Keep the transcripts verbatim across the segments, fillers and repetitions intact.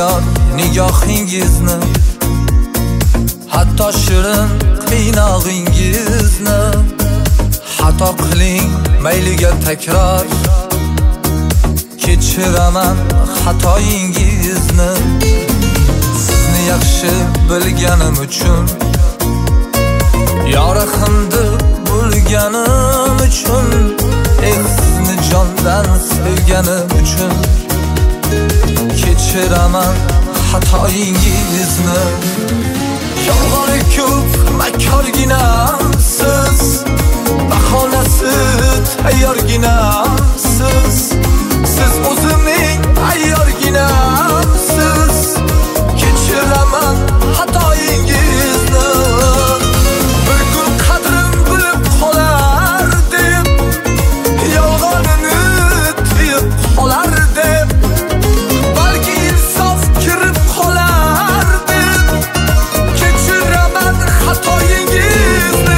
yod nigohingizni, hatto shirin qiynog'ingizni. Xato qiling mayliga takror, kechiraman xatoyingizni. Sizni yaxshi bilganim uchun, yorug'imni bo'lganim uchun, eh sizni jondan sevganim uchun, kechiraman xatoyingizni. Yolg'oni ko'p makorginamsiz, bahonasi tayyorginamsiz. Siz o'zimning ayyorginamsiz, kechiraman xatoyingizni. Bir kun qadrim bilib qolar deb, yolg'onini tiyib qolar deb, balki insof kirib qolar deb, kechiraman xatoyingizni.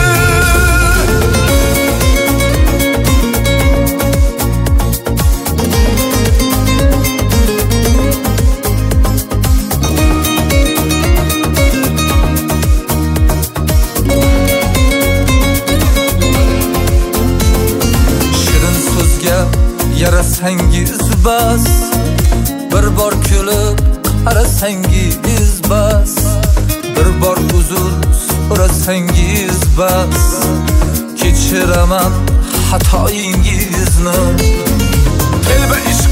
Yarasangiz bas, bir bor kulib qarasangiz bas, bir bor uzr so'rasangiz bas, kechiraman xatoyingizni. Telba ish